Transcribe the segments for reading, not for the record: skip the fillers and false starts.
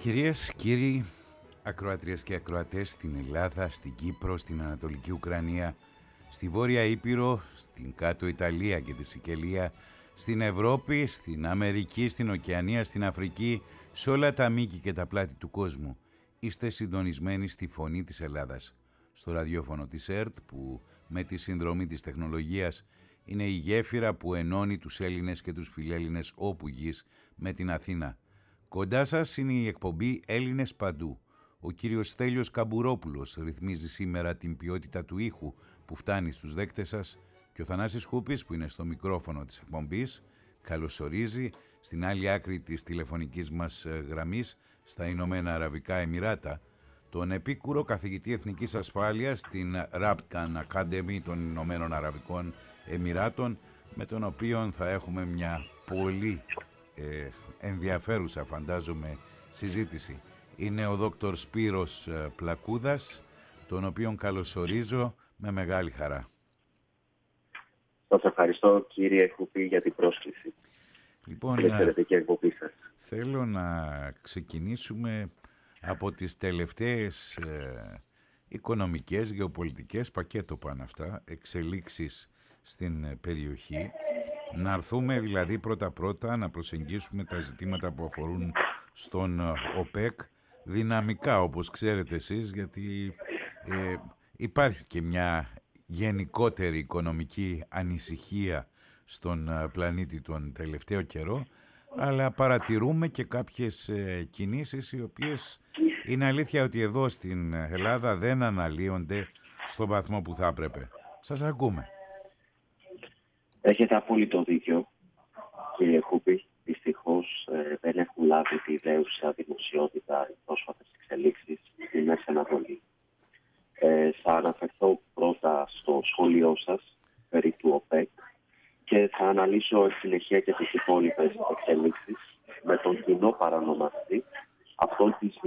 Κυρίες, κύριοι, ακροατρίες και ακροατές στην Ελλάδα, στην Κύπρο, στην Ανατολική Ουκρανία, στη Βόρεια Ήπειρο, στην Κάτω Ιταλία και τη Σικελία, στην Ευρώπη, στην Αμερική, στην Οκεανία, στην Αφρική, σε όλα τα μήκη και τα πλάτη του κόσμου. Είστε συντονισμένοι στη Φωνή της Ελλάδας, στο ραδιόφωνο της ΕΡΤ, που με τη συνδρομή της τεχνολογίας είναι η γέφυρα που ενώνει τους Έλληνες και τους φιλέλληνες όπου γης με την Αθήνα. Κοντά σας είναι η εκπομπή Έλληνες Παντού. Ο κύριος Στέλιος Καμπουρόπουλος ρυθμίζει σήμερα την ποιότητα του ήχου που φτάνει στους δέκτες σας και ο Θανάσης Χούπης, που είναι στο μικρόφωνο της εκπομπής, καλωσορίζει στην άλλη άκρη της τηλεφωνικής μας γραμμής, στα Ηνωμένα Αραβικά Εμιράτα, τον επίκουρο καθηγητή Εθνικής Ασφάλειας στην Rabkan Academy των Ηνωμένων Αραβικών Εμιράτων, με τον οποίο θα έχουμε μια πολύ ενδιαφέρουσα, φαντάζομαι, συζήτηση. Είναι ο δόκτωρ Σπύρος Πλακούδας, τον οποίον καλωσορίζω με μεγάλη χαρά. Σας ευχαριστώ, κύριε Χουπή, για την πρόσκληση. Λοιπόν, θέλω να ξεκινήσουμε από τις τελευταίες οικονομικές, γεωπολιτικές, πακέτο πάνε αυτά, εξελίξεις στην περιοχή. Να έρθουμε δηλαδή πρώτα-πρώτα να προσεγγίσουμε τα ζητήματα που αφορούν στον ΟΠΕΚ δυναμικά, όπως ξέρετε εσείς, γιατί υπάρχει και μια γενικότερη οικονομική ανησυχία στον πλανήτη τον τελευταίο καιρό, αλλά παρατηρούμε και κάποιες κινήσεις οι οποίες είναι αλήθεια ότι εδώ στην Ελλάδα δεν αναλύονται στον βαθμό που θα έπρεπε. Σας ακούμε. Έχετε απόλυτο δίκιο, κύριε Χούπη. Δυστυχώς δεν έχουν λάβει τη ιδέουσα δημοσιότητα οι πρόσφατες εξελίξεις στη Μέση Ανατολή. Θα αναφερθώ πρώτα στο σχόλιο σας περί του ΟΠΕΚ και θα αναλύσω εν συνεχεία και τις υπόλοιπες εξελίξεις με τον κοινό παρανομαστή αυτών της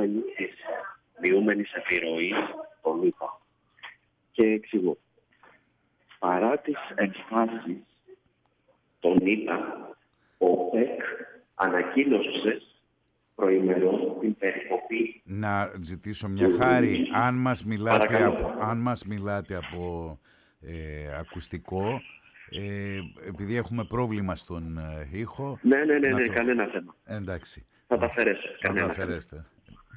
μειούμενης επιρροής των ΗΠΑ. Και εξηγώ. Παρά τις εμφάσεις των ΗΠΑ, ο ΟΠΕΚ ανακοίνωσε προημερών την περικοπή. Να ζητήσω μια χάρη, αν μας μιλάτε από ακουστικό, επειδή έχουμε πρόβλημα στον ήχο. Ναι, κανένα θέμα. Εντάξει. Θα τα αφαιρέσετε.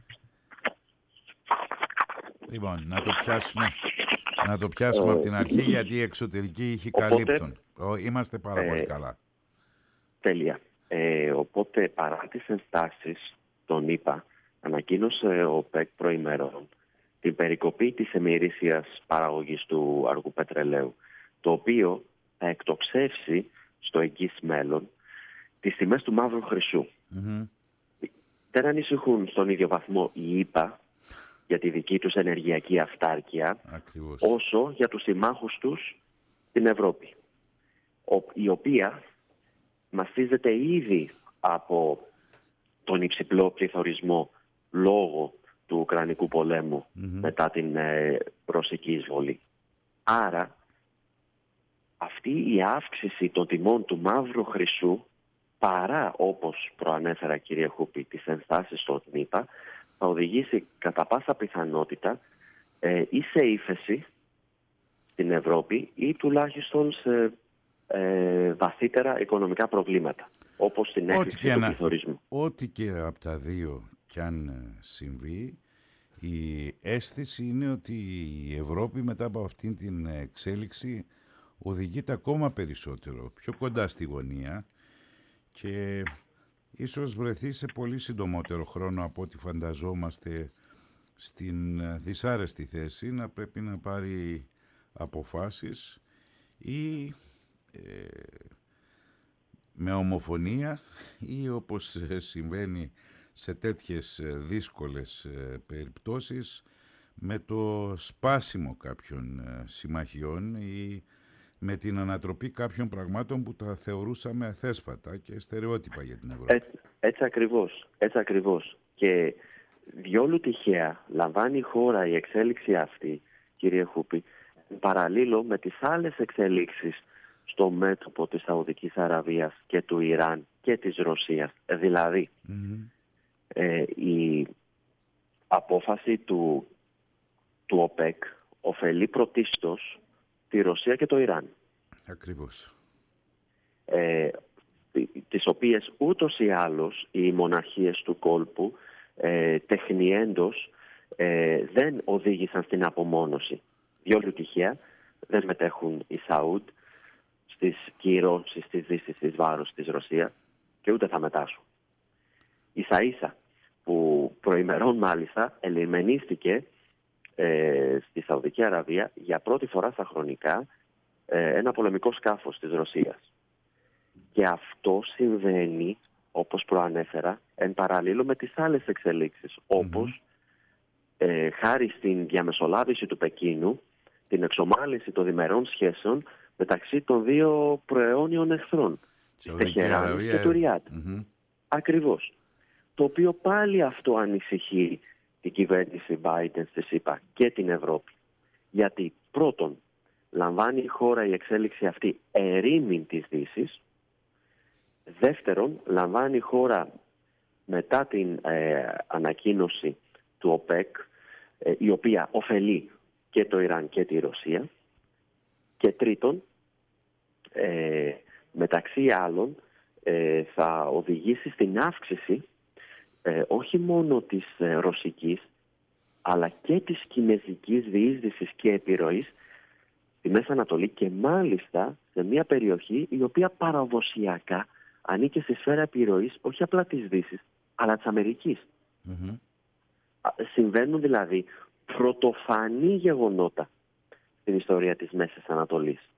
Λοιπόν, να το πιάσουμε από την αρχή, γιατί η εξωτερική ήχοι καλύπτουν. Είμαστε πάρα πολύ καλά. Τέλεια. Οπότε, παρά τις ενστάσεις των ΗΠΑ, ανακοίνωσε ο ΟΠΕΚ προημερών την περικοπή της ημερήσιας παραγωγής του αργού πετρελαίου, το οποίο θα εκτοξεύσει στο εγγύς μέλλον τις τιμές του μαύρου χρυσού. Mm-hmm. Δεν ανησυχούν στον ίδιο βαθμό οι ΗΠΑ για τη δική τους ενεργειακή αυτάρκεια, ακριβώς, όσο για τους συμμάχους τους στην Ευρώπη, η οποία μαστίζεται ήδη από τον υψηλό πληθωρισμό λόγω του Ουκρανικού πολέμου μετά την ρωσική εισβολή. Άρα αυτή η αύξηση των τιμών του μαύρου χρυσού, παρά, όπως προανέφερα, κύριε Χούπη, τις ενστάσεις των ΗΠΑ, θα οδηγήσει κατά πάσα πιθανότητα ή σε ύφεση στην Ευρώπη ή τουλάχιστον σε βαθύτερα οικονομικά προβλήματα, όπως την έκρηξη του πληθωρισμού. Ό,τι και από τα δύο κι αν συμβεί, η αίσθηση είναι ότι η Ευρώπη μετά από αυτήν την εξέλιξη οδηγείται ακόμα περισσότερο, πιο κοντά στη γωνία, και ίσως βρεθεί σε πολύ συντομότερο χρόνο από ό,τι φανταζόμαστε στην δυσάρεστη θέση να πρέπει να πάρει αποφάσεις ή με ομοφωνία ή, όπως συμβαίνει σε τέτοιες δύσκολες περιπτώσεις, με το σπάσιμο κάποιων συμμαχιών ή με την ανατροπή κάποιων πραγμάτων που τα θεωρούσαμε αθέσφατα και στερεότυπα για την Ευρώπη. Έτσι ακριβώς. Και διόλου τυχαία λαμβάνει η χώρα η εξέλιξη αυτή, κύριε Χούπη, παραλλήλω με τις άλλες εξελίξεις στο μέτωπο της Σαουδικής Αραβίας και του Ιράν και της Ρωσίας. Δηλαδή, η απόφαση του ΟΠΕΚ ωφελεί πρωτίστως τη Ρωσία και το Ιράν. Ακριβώς. Τις οποίες ούτως ή άλλως οι μοναρχίες του κόλπου τεχνιέντος δεν οδήγησαν στην απομόνωση. Διόλου τυχαία δεν μετέχουν οι Σαούντ στις κυρώσεις της Δύσης εις βάρος της Ρωσίας και ούτε θα μετάσχουν. Ίσα ίσα που προημερών μάλιστα ελεημενίστηκε στη Σαουδική Αραβία για πρώτη φορά στα χρονικά ένα πολεμικό σκάφος της Ρωσίας. Και αυτό συμβαίνει, όπως προανέφερα, εν παραλλήλω με τις άλλες εξελίξεις, όπως χάρη στην διαμεσολάβηση του Πεκίνου, την εξομάλυνση των διμερών σχέσεων μεταξύ των δύο προαιώνιων εχθρών, της Τεχεράνης και του Ριάντ. Ακριβώς. Το οποίο πάλι αυτό ανησυχεί την κυβέρνηση Biden στη ΣΥΠΑ και την Ευρώπη. Γιατί πρώτον, λαμβάνει η χώρα η εξέλιξη αυτή ερήμην της Δύσης. Δεύτερον, λαμβάνει η χώρα μετά την ανακοίνωση του ΟΠΕΚ, η οποία ωφελεί και το Ιράν και τη Ρωσία. Και τρίτον, μεταξύ άλλων, θα οδηγήσει στην αύξηση όχι μόνο της ρωσικής, αλλά και της κινεζικής διείσδυσης και επιρροής στη Μέση Ανατολή και μάλιστα σε μια περιοχή η οποία παραδοσιακά ανήκε στη σφαίρα επιρροής όχι απλά της Δύσης, αλλά της Αμερικής. Συμβαίνουν δηλαδή πρωτοφανή γεγονότα στην ιστορία της Μέσης Ανατολής.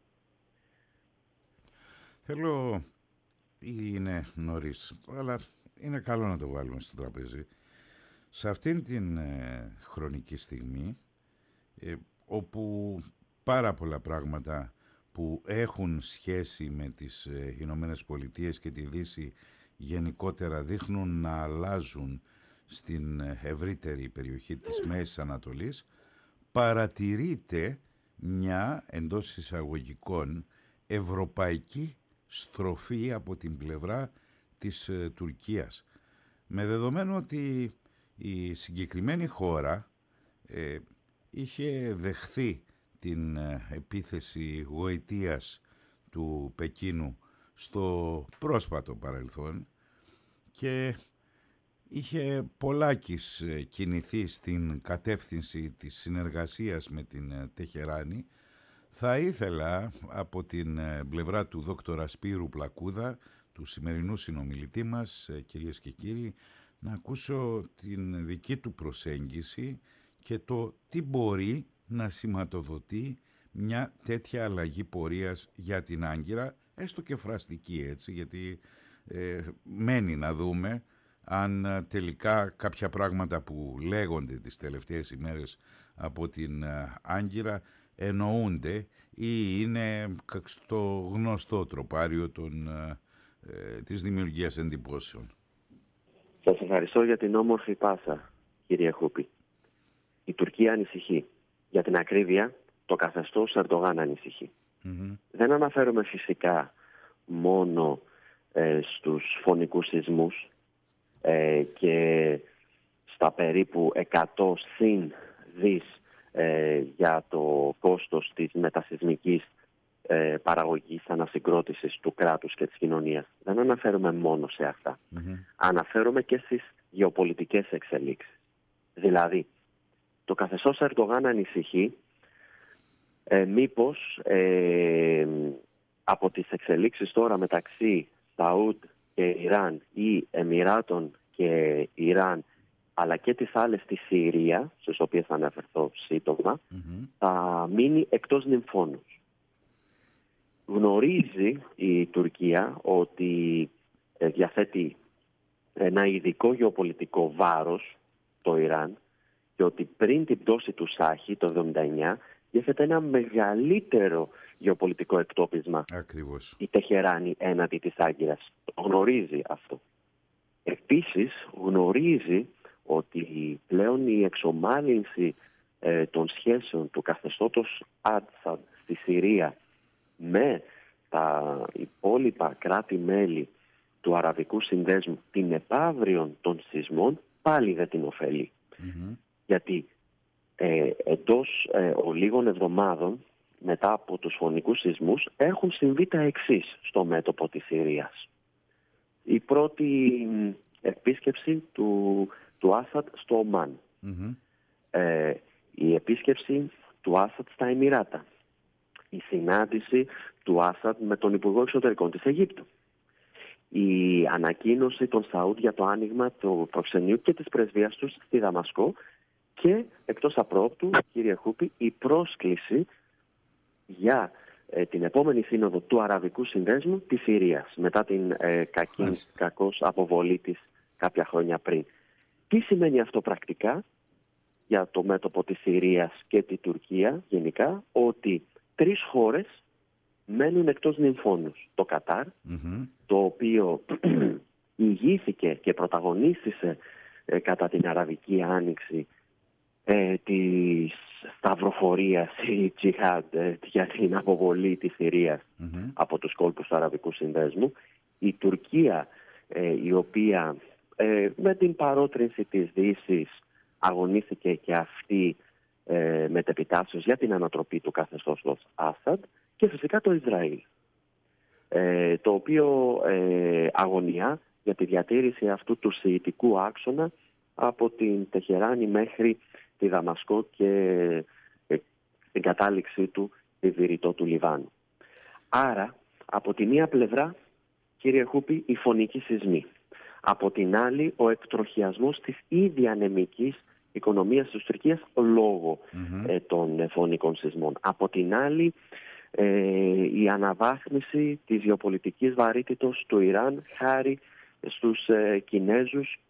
Θέλω, είναι νωρίς, αλλά είναι καλό να το βάλουμε στο τραπέζι. Σε αυτήν την χρονική στιγμή, όπου πάρα πολλά πράγματα που έχουν σχέση με τις Ηνωμένες Πολιτείες και τη Δύση γενικότερα δείχνουν να αλλάζουν στην ευρύτερη περιοχή της Μέσης Ανατολής, παρατηρείται μια εντός εισαγωγικών ευρωπαϊκή στροφή από την πλευρά της Τουρκίας. Με δεδομένο ότι η συγκεκριμένη χώρα είχε δεχθεί την επίθεση γοητείας του Πεκίνου στο πρόσφατο παρελθόν και είχε πολλάκις κινηθεί στην κατεύθυνση της συνεργασίας με την Τεχεράνη, θα ήθελα από την πλευρά του δόκτωρα Σπύρου Πλακούδα, του σημερινού συνομιλητή μας, κυρίες και κύριοι, να ακούσω την δική του προσέγγιση και το τι μπορεί να σηματοδοτεί μια τέτοια αλλαγή πορείας για την Άγκυρα, έστω και φραστική έτσι, γιατί μένει να δούμε αν τελικά κάποια πράγματα που λέγονται τις τελευταίες ημέρες από την Άγκυρα εννοούνται ή είναι στο γνωστό τροπάριο της δημιουργίας εντυπώσεων. Σας ευχαριστώ για την όμορφη πάσα, κύριε Χούπη. Η Τουρκία ανησυχεί. Για την ακρίβεια, το καθεστώς Ερντογάν ανησυχεί. Δεν αναφέρομαι φυσικά μόνο στους φωνικούς σεισμούς και στα περίπου 100 συν δις για το κόστος της μετασεισμικής παραγωγής ανασυγκρότησης του κράτους και της κοινωνίας. Δεν αναφέρομαι μόνο σε αυτά. Αναφέρομαι και στις γεωπολιτικές εξελίξεις. Δηλαδή, το καθεστώς Ερντογάν ανησυχεί μήπως από τις εξελίξεις τώρα μεταξύ Σαούντ και Ιράν ή Εμιράτων και Ιράν, αλλά και τις άλλες στη Συρία, στις οποίες θα αναφερθώ σύντομα, θα μείνει εκτός νυμφώνους. Γνωρίζει η Τουρκία ότι διαθέτει ένα ειδικό γεωπολιτικό βάρος, το Ιράν, και ότι πριν την πτώση του Σάχη το 1979 διαθέτει ένα μεγαλύτερο γεωπολιτικό εκτόπισμα. Ακριβώς. Η Τεχεράνη έναντι της Άγκυρας. Γνωρίζει αυτό. Επίσης γνωρίζει ότι πλέον η εξομάλυνση των σχέσεων του καθεστώτος Άσαντ στη Συρία με τα υπόλοιπα κράτη-μέλη του Αραβικού Συνδέσμου την επαύριον των σεισμών πάλι δεν την ωφελεί. Γιατί εντός λίγων εβδομάδων μετά από τους φωνικούς σεισμούς έχουν συμβεί τα εξής στο μέτωπο της Συρίας. Η πρώτη επίσκεψη του Άσαντ στο Ομάν. Η επίσκεψη του Άσαντ στα Εμιράτα. Η συνάντηση του Άσαντ με τον Υπουργό Εξωτερικών της Αιγύπτου. Η ανακοίνωση των Σαούντ για το άνοιγμα του προξενείου και της πρεσβείας τους στη Δαμασκό και εκτός απρόπτου, κύριε Χούπη, η πρόσκληση για την επόμενη σύνοδο του Αραβικού Συνδέσμου της Συρίας μετά την κακώς αποβολή της κάποια χρόνια πριν. Τι σημαίνει αυτό πρακτικά για το μέτωπο της Συρίας και τη Τουρκία γενικά? Ότι 3 χώρες μένουν εκτός νυμφώνους. Το Κατάρ, το οποίο ηγήθηκε και πρωταγωνίστησε κατά την Αραβική Άνοιξη της σταυροφορίας ή τζιχάντ για την αποβολή της Συρίας από τους κόλπους του Αραβικού Συνδέσμου. Η Τουρκία, η οποία με την παρότρινση της Δύσης αγωνίστηκε και αυτή μετεπιτάσεως για την ανατροπή του καθεστώτος Άσαντ, και φυσικά το Ισραήλ, το οποίο αγωνιά για τη διατήρηση αυτού του σιητικού άξονα από την Τεχεράνη μέχρι τη Δαμασκό και την κατάληξή του στη Βηρητό του Λιβάνου. Άρα, από τη μία πλευρά, κύριε Χούπη, οι φωνικοί σεισμοί. Από την άλλη, ο εκτροχιασμός της ήδη ανεμικής οικονομίας της Τουρκίας λόγω των φωνικών σεισμών. Από την άλλη, η αναβάθμιση της γεωπολιτικής βαρύτητος του Ιράν χάρη στους Κινέζους.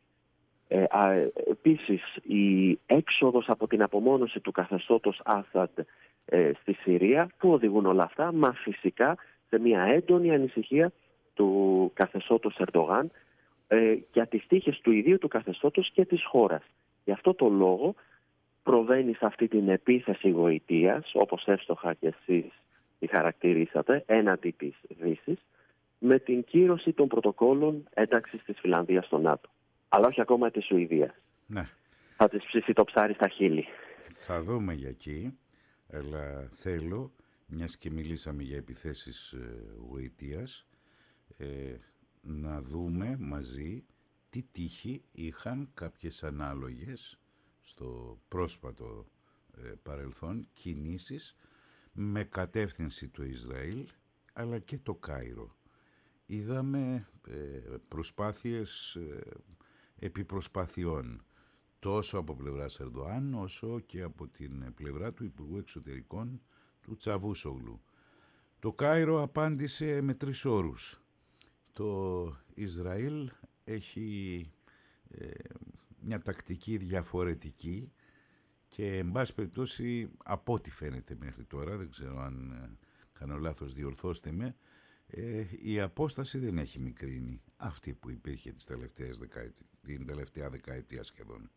Επίσης, η έξοδος από την απομόνωση του καθεστώτος Άσαντ στη Συρία, που οδηγούν όλα αυτά, μα φυσικά σε μια έντονη ανησυχία του καθεστώτος Ερντογάν για τις τύχες του ιδίου του καθεστώτος και της χώρας. Γι' αυτό το λόγο προβαίνει σε αυτή την επίθεση γοητείας, όπως εύστοχα και εσείς τη χαρακτηρίσατε, έναντι της Δύσης, με την κύρωση των πρωτοκόλων ένταξης της Φινλανδίας στο ΝΑΤΟ. Αλλά όχι ακόμα της Σουηδίας. Ναι. Θα της ψήσει το ψάρι στα χείλη. Θα δούμε για εκεί, αλλά θέλω, μιας και μιλήσαμε για επιθέσεις γοητείας, να δούμε μαζί τι τύχη είχαν κάποιες ανάλογες στο πρόσφατο παρελθόν κινήσεις με κατεύθυνση το Ισραήλ αλλά και το Κάιρο. Είδαμε προσπάθειες επί προσπαθειών τόσο από πλευράς Ερντοάν όσο και από την πλευρά του Υπουργού Εξωτερικών του Τσαβούσογλου. Το Κάιρο απάντησε με 3 όρους. Το Ισραήλ έχει μια τακτική διαφορετική και εν πάση περιπτώσει από ό,τι φαίνεται μέχρι τώρα, δεν ξέρω αν κάνω λάθος, διορθώστε με, η απόσταση δεν έχει μικρύνει, αυτή που υπήρχε την τελευταία δεκαετία σχεδόν.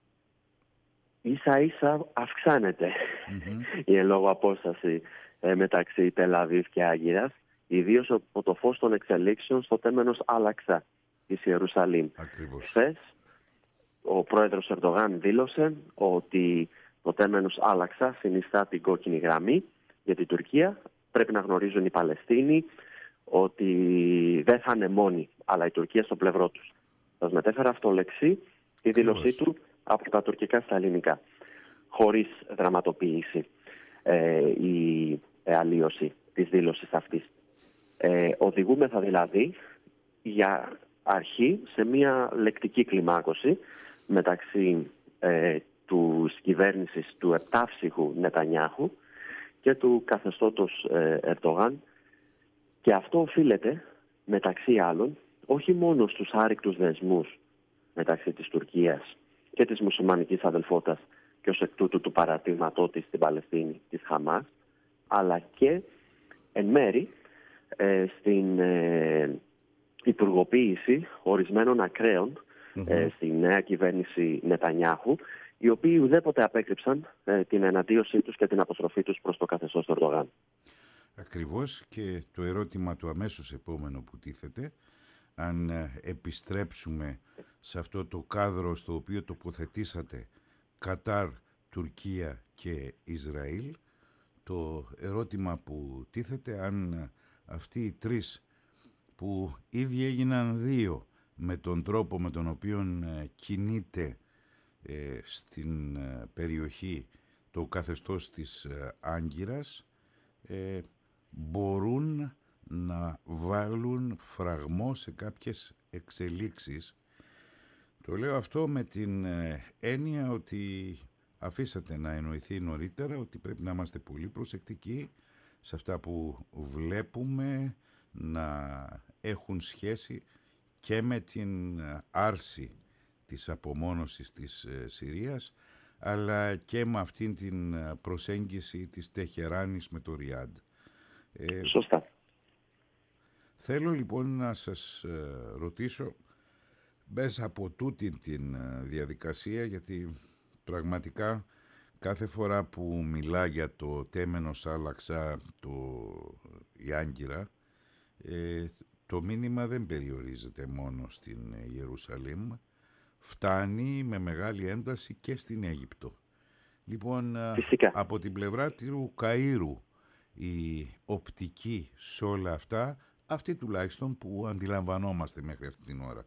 Ίσα ίσα αυξάνεται η εν λόγω απόσταση μεταξύ Τελαβίβ και Άγκυρας, ιδίως από το φως των εξελίξεων στο τέμενος Αλαξά της Ιερουσαλήμ. Χθες ο πρόεδρος Ερντογάν δήλωσε ότι το τέμενος Αλαξά συνιστά την κόκκινη γραμμή για την Τουρκία. Πρέπει να γνωρίζουν οι Παλαιστίνοι ότι δεν θα είναι μόνοι, αλλά η Τουρκία στο πλευρό τους. Σας μετέφερα αυτολεξή τη δήλωσή του από τα τουρκικά στα ελληνικά, χωρίς δραματοποίηση η αλλίωση της δήλωσης αυτής. Οδηγούμεθα δηλαδή για αρχή σε μια λεκτική κλιμάκωση μεταξύ της κυβέρνησης του επτάψυχου Νετανιάχου και του καθεστώτος Ερντογάν, και αυτό οφείλεται μεταξύ άλλων όχι μόνο στους άρρηκτους δεσμούς μεταξύ της Τουρκίας και της μουσουλμανικής αδελφότητας και ως εκ τούτου του παρατήματό της στην Παλαιστίνη της Χαμάς, αλλά και εν μέρη στην υπουργοποίηση ορισμένων ακραίων στη νέα κυβέρνηση Νετανιάχου, οι οποίοι ουδέποτε απέκρυψαν την εναντίωσή τους και την αποστροφή τους προς το καθεστώς του Ερντογάν. Ακριβώς, και το ερώτημα του αμέσως επόμενο που τίθεται, αν επιστρέψουμε σε αυτό το κάδρο στο οποίο τοποθετήσατε Κατάρ, Τουρκία και Ισραήλ, το ερώτημα που τίθεται αν αυτοί οι τρεις που ήδη έγιναν δύο με τον τρόπο με τον οποίο κινείται στην περιοχή το καθεστώς της Άγκυρας μπορούν να βάλουν φραγμό σε κάποιες εξελίξεις. Το λέω αυτό με την έννοια ότι αφήσατε να εννοηθεί νωρίτερα ότι πρέπει να είμαστε πολύ προσεκτικοί σε αυτά που βλέπουμε να έχουν σχέση και με την άρση της απομόνωσης της Συρίας, αλλά και με αυτήν την προσέγγιση της Τεχεράνης με το Ριάντ. Σωστά. Θέλω λοιπόν να σας ρωτήσω μέσα από τούτη την διαδικασία, γιατί πραγματικά κάθε φορά που μιλά για το τέμενος Άλαξα η Άγκυρα, το μήνυμα δεν περιορίζεται μόνο στην Ιερουσαλήμ, φτάνει με μεγάλη ένταση και στην Αίγυπτο. Λοιπόν, φυσικά, από την πλευρά του Καΐρου, η οπτική σε όλα αυτά, αυτή τουλάχιστον που αντιλαμβανόμαστε μέχρι αυτή την ώρα.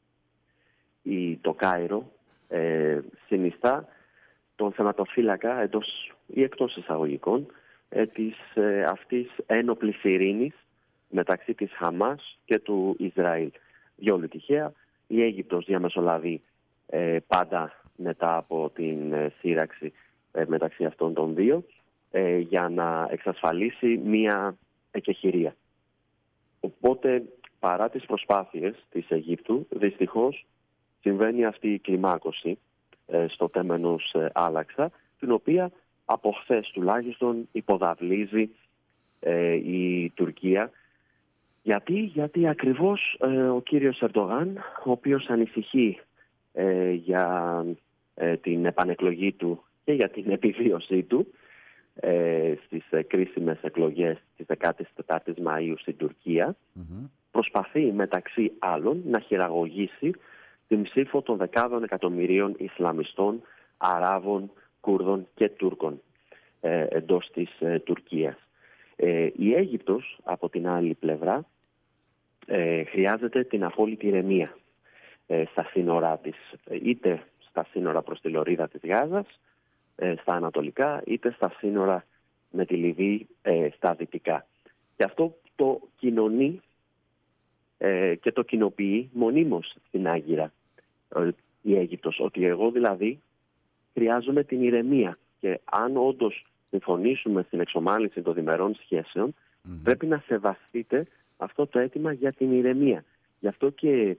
Το Κάιρο συνιστά τον θεματοφύλακα εντός ή εκτός εισαγωγικών της αυτής ένοπλης ειρήνης μεταξύ της Χαμάς και του Ισραήλ. Διόλου τυχαία, η Αίγυπτος διαμεσολαβεί πάντα μετά από την σύραξη μεταξύ αυτών των δύο για να εξασφαλίσει μία εκεχηρία. Οπότε, παρά τις προσπάθειες της Αιγύπτου, δυστυχώς συμβαίνει αυτή η κλιμάκωση στο τέμενος Άλαξα, την οποία από χθες τουλάχιστον υποδαβλίζει η Τουρκία. Γιατί ακριβώς ο κύριος Ερντογάν, ο οποίος ανησυχεί για την επανεκλογή του και για την επιβίωσή του στις κρίσιμες εκλογές της 14ης Μαΐου στην Τουρκία, προσπαθεί μεταξύ άλλων να χειραγωγήσει την ψήφο των δεκάδων εκατομμυρίων Ισλαμιστών, Αράβων, Κούρδων και Τούρκων εντός της Τουρκίας. Η Αίγυπτος, από την άλλη πλευρά, χρειάζεται την απόλυτη ηρεμία στα σύνορά της, είτε στα σύνορα προς τη λωρίδα της Γάζας, στα ανατολικά, είτε στα σύνορα με τη Λιβύη στα δυτικά. Και αυτό το κοινωνεί και το κοινοποιεί μονίμως στην Άγκυρα η Αίγυπτος, ότι εγώ δηλαδή χρειάζομαι την ηρεμία και αν όντως συμφωνήσουμε στην εξομάλυνση των διμερών σχέσεων, πρέπει να σεβαστείτε αυτό το αίτημα για την ηρεμία. Γι' αυτό και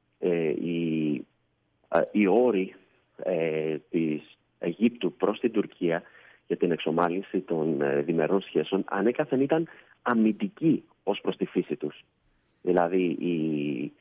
οι όροι της Αιγύπτου προς την Τουρκία για την εξομάλυνση των διμερών σχέσεων ανέκαθεν ήταν αμυντικοί ως προς τη φύση τους. Δηλαδή η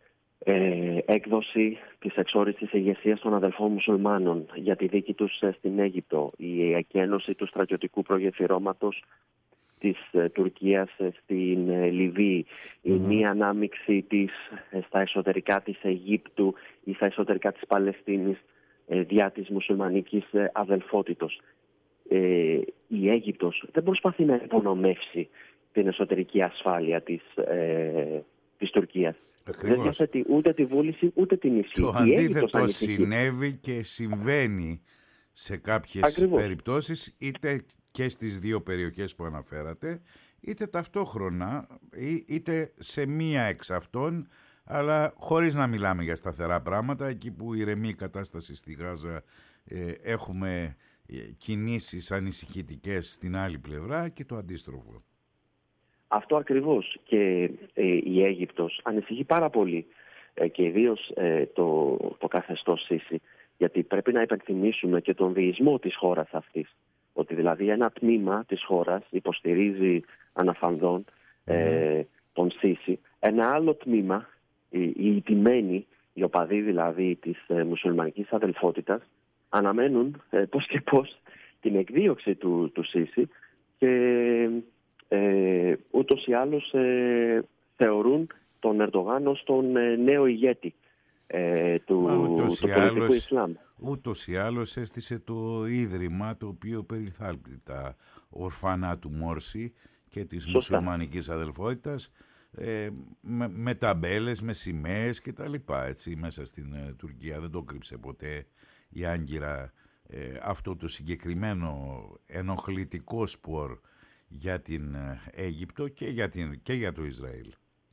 έκδοση της εξόριστης ηγεσίας των αδελφών μουσουλμάνων για τη δίκη τους στην Αίγυπτο, η εκένωση του στρατιωτικού προγεφυρώματος της Τουρκίας στην Λιβύη, η μη ανάμειξη της στα εσωτερικά της Αιγύπτου ή στα εσωτερικά της Παλαιστίνης διά της μουσουλμανικής αδελφότητος. Η Αίγυπτος δεν προσπαθεί να υπονομεύσει την εσωτερική ασφάλεια της Τουρκίας. Ακριβώς. Δεν διαθέτει ούτε τη βούληση ούτε την ισχύ. Το αντίθετο συνέβη και συμβαίνει σε κάποιες περιπτώσεις, είτε και στις δύο περιοχές που αναφέρατε, είτε ταυτόχρονα, είτε σε μία εξ αυτών, αλλά χωρίς να μιλάμε για σταθερά πράγματα. Εκεί που ηρεμεί η κατάσταση στη Γάζα, έχουμε κινήσεις ανησυχητικές στην άλλη πλευρά και το αντίστροφο. Αυτό ακριβώς, και η Αίγυπτος ανησυχεί πάρα πολύ και ιδίως το καθεστώς Σίση, γιατί πρέπει να υπενθυμίσουμε και τον δεισμό της χώρας αυτής. Ότι δηλαδή ένα τμήμα της χώρας υποστηρίζει αναφανδόν τον Σίση. Ένα άλλο τμήμα, οι ηττημένοι, οι οπαδοί δηλαδή της μουσουλμανικής αδελφότητας, αναμένουν πώς και πώς την εκδίωξη του Σίση και ούτως ή άλλως θεωρούν τον Ερντογάν ως τον νέο ηγέτη του πολιτικού Ισλάμ. Ούτως ή άλλως έστησε το ίδρυμα το οποίο περιθάλπτει τα ορφανά του Μόρση και της μουσουλμανικής αδελφότητας, με ταμπέλες, με σημαίες και τα λοιπά, έτσι, μέσα στην Τουρκία. Δεν το κρύψε ποτέ η Άγκυρα αυτό το συγκεκριμένο ενοχλητικό σπορ για την Αίγυπτο και για το Ισραήλ.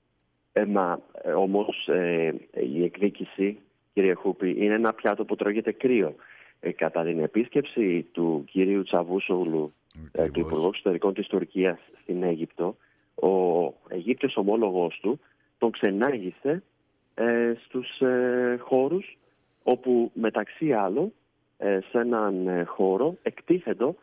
Όμως η εκδίκηση, κύριε Χούπη, είναι ένα πιάτο που τρώγεται κρύο. Κατά την επίσκεψη του κυρίου Τσαβούσογλου, του Υπουργού Εξωτερικών της Τουρκίας στην Αίγυπτο, ο Αιγύπτιος ομόλογος του τον ξενάγησε στους χώρους όπου μεταξύ άλλων σε έναν χώρο εκτίθεντο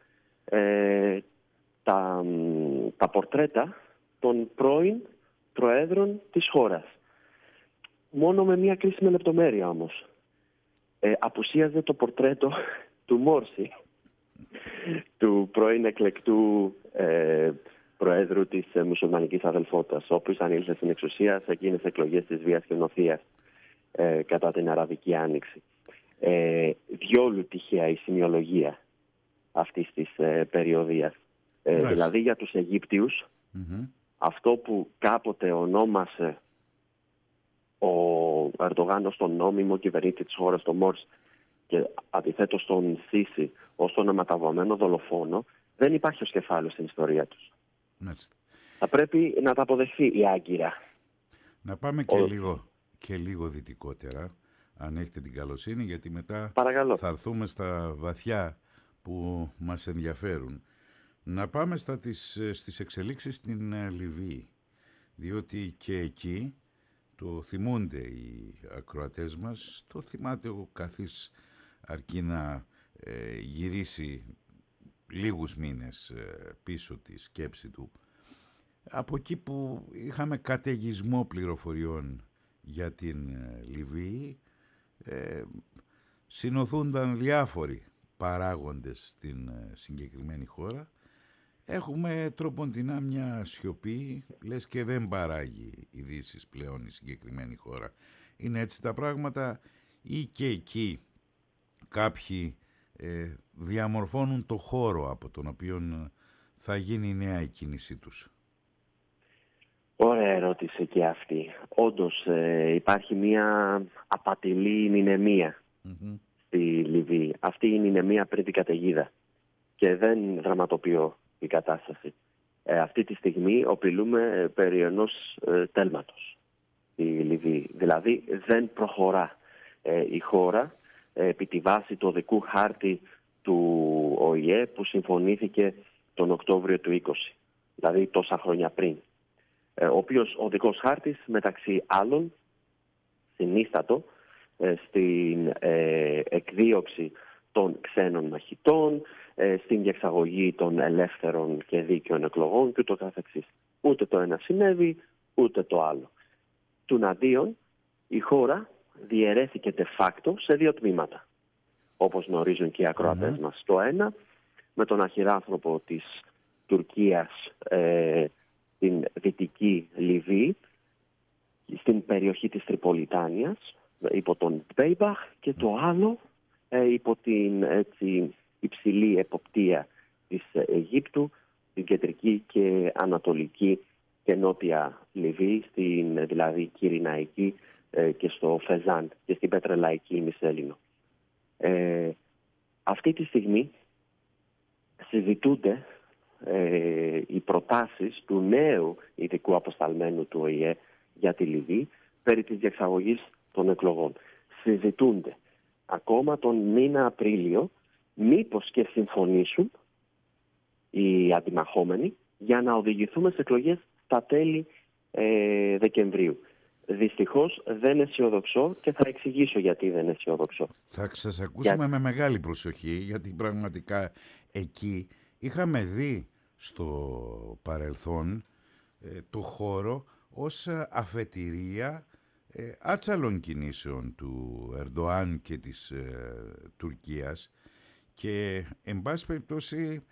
τα πορτρέτα των πρώην προέδρων της χώρας. Μόνο με μια κρίσιμη λεπτομέρεια όμως. Απουσίαζε το πορτρέτο του Μόρση, του πρώην εκλεκτού προέδρου της μουσουλμανικής αδελφότητας, ο οποίος ανήλθε στην εξουσία σε εκείνες τις εκλογές της βίας και νοθείας κατά την Αραβική Άνοιξη. Διόλου τυχαία η σημειολογία αυτής της περιοδίας. Δηλαδή για τους Αιγύπτιους, αυτό που κάποτε ονόμασε ο Ερντογάν ως τον νόμιμο κυβερνήτη της χώρας, τον Μόρση, και αντιθέτως τον Σίση ως τον αματαβωμένο δολοφόνο, δεν υπάρχει ως κεφάλαιο στην ιστορία τους. Μάλιστα. Θα πρέπει να τα αποδεχθεί η Άγκυρα. Να πάμε και λίγο δυτικότερα, αν έχετε την καλοσύνη, γιατί μετά θα έρθουμε στα βαθιά που μας ενδιαφέρουν. Να πάμε στις εξελίξεις στην Λιβύη, διότι και εκεί το θυμούνται οι ακροατές μας, το θυμάται ο καθής, αρκεί να γυρίσει λίγους μήνες πίσω τη σκέψη του. Από εκεί που είχαμε καταιγισμό πληροφοριών για την Λιβύη, συνοθούνταν διάφοροι παράγοντες στην συγκεκριμένη χώρα. Έχουμε τροποντινά μια σιωπή, λες και δεν παράγει ειδήσεις πλέον η συγκεκριμένη χώρα. Είναι έτσι τα πράγματα, ή και εκεί κάποιοι διαμορφώνουν το χώρο από τον οποίο θα γίνει η νέα κίνησή τους? Ωραία ερώτηση και αυτή. Όντως υπάρχει μια απατηλή μηνεμία στη Λιβύη. Αυτή η μηνεμία πριν την καταιγίδα. Και δεν δραματοποιώ η κατάσταση. Αυτή τη στιγμή οφείλουμε περί ενός τέλματος στη Λιβύη. Δηλαδή δεν προχωρά η χώρα επί τη βάση του οδικού χάρτη του ΟΗΕ που συμφωνήθηκε τον Οκτώβριο του 20, δηλαδή τόσα χρόνια πριν. Ο οποίος οδικός χάρτης μεταξύ άλλων συνίστατο στην εκδίωξη των ξένων μαχητών, στην διεξαγωγή των ελεύθερων και δίκαιων εκλογών και ούτω καθεξής. Ούτε το ένα συνέβη, ούτε το άλλο. Τουναντίον, η χώρα διαιρέθηκε de facto σε δύο τμήματα, όπως γνωρίζουν και οι ακροατές μας. Το ένα, με τον αχυράνθρωπο της Τουρκίας στην δυτική Λιβύη, στην περιοχή της Τριπολιτάνιας, υπό τον Μπέιμπαχ, και το άλλο υπό την υψηλή εποπτεία της Αιγύπτου, στην κεντρική και ανατολική και νότια Λιβύη, στην δηλαδή Κυριναϊκή και στο Φεζάν και στην Πετρελαϊκή Μισέλινο. Αυτή τη στιγμή συζητούνται οι προτάσεις του νέου ειδικού αποσταλμένου του ΟΗΕ για τη Λιβύη περί της διεξαγωγής των εκλογών. Συζητούνται ακόμα τον μήνα Απρίλιο μήπως και συμφωνήσουν οι αντιμαχόμενοι για να οδηγηθούμε σε εκλογές στα τέλη Δεκεμβρίου. Δυστυχώς δεν αισιοδοξώ και θα εξηγήσω γιατί δεν αισιοδοξώ. Θα σας ακούσουμε με μεγάλη προσοχή, γιατί πραγματικά εκεί είχαμε δει στο παρελθόν το χώρο ως αφετηρία άτσαλων κινήσεων του Ερντοάν και της Τουρκίας, και εν πάση περιπτώσει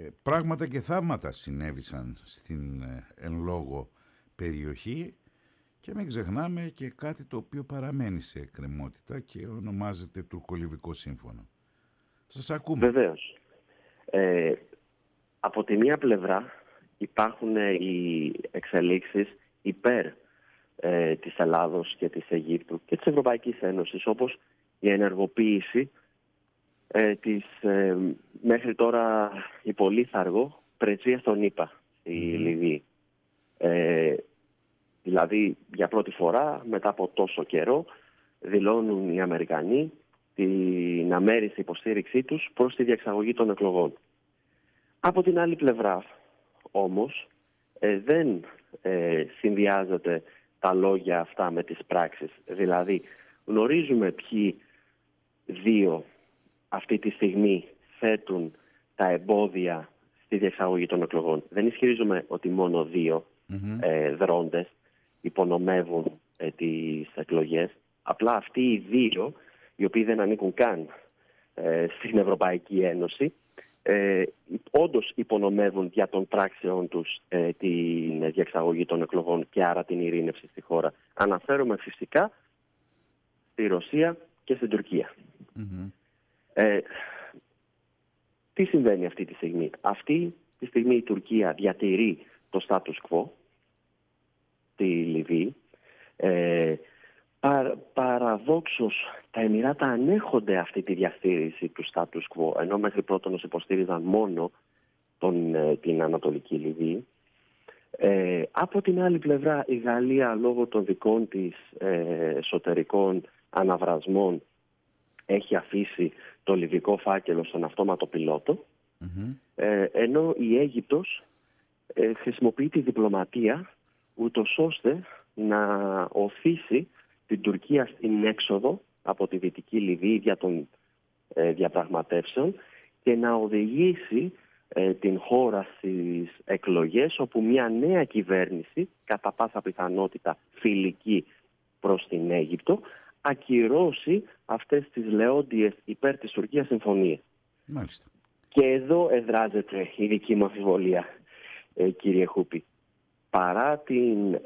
πράγματα και θαύματα συνέβησαν στην εν λόγω περιοχή, Και μην ξεχνάμε και κάτι το οποίο παραμένει σε εκκρεμότητα και ονομάζεται Τουρκολιβικό Σύμφωνο. Σας ακούμε. Βεβαίως. Από τη μία πλευρά υπάρχουν οι εξελίξεις υπέρ της Ελλάδος και της Αιγύπτου και της Ευρωπαϊκής Ένωσης, όπως η ενεργοποίηση της μέχρι τώρα υπολίθαργο πρεσβείας των ΗΠΑ στη Λιβύη. Δηλαδή, για πρώτη φορά, μετά από τόσο καιρό, δηλώνουν οι Αμερικανοί την αμέριστη υποστήριξή τους προς τη διεξαγωγή των εκλογών. Από την άλλη πλευρά, όμως, δεν συνδυάζεται τα λόγια αυτά με τις πράξεις. Δηλαδή, γνωρίζουμε ποιοι δύο αυτή τη στιγμή θέτουν τα εμπόδια στη διεξαγωγή των εκλογών. Δεν ισχυρίζουμε ότι μόνο δύο δρόντες υπονομεύουν τις εκλογές. Απλά αυτοί οι δύο, οι οποίοι δεν ανήκουν καν στην Ευρωπαϊκή Ένωση, όντως υπονομεύουν δια των πράξεων τους την διεξαγωγή των εκλογών και άρα την ειρήνευση στη χώρα. Αναφέρομαι φυσικά στη Ρωσία και στην Τουρκία. Τι συμβαίνει αυτή τη στιγμή? Αυτή τη στιγμή η Τουρκία διατηρεί το status quo στη Λιβύη. Παραδόξως τα Εμιράτα ανέχονται αυτή τη διαστήριξη του status quo, ενώ μέχρι πρώτον υποστήριζαν μόνο την Ανατολική Λιβύη. Από την άλλη πλευρά η Γαλλία, λόγω των δικών της εσωτερικών αναβρασμών, έχει αφήσει το λιβικό φάκελο στον αυτόματο πιλότο, ενώ η Αίγυπτος χρησιμοποιεί τη διπλωματία ούτως ώστε να οθήσει την Τουρκία στην έξοδο από τη Δυτική Λιβύη για των διαπραγματεύσεων και να οδηγήσει την χώρα στις εκλογές, όπου μια νέα κυβέρνηση, κατά πάσα πιθανότητα φιλική προς την Αίγυπτο, ακυρώσει αυτές τις λεόντιες υπέρ της Τουρκίας συμφωνίες. Μάλιστα. Και εδώ εδράζεται η δική μου αμφιβολία, κύριε Χούπη. Παρά την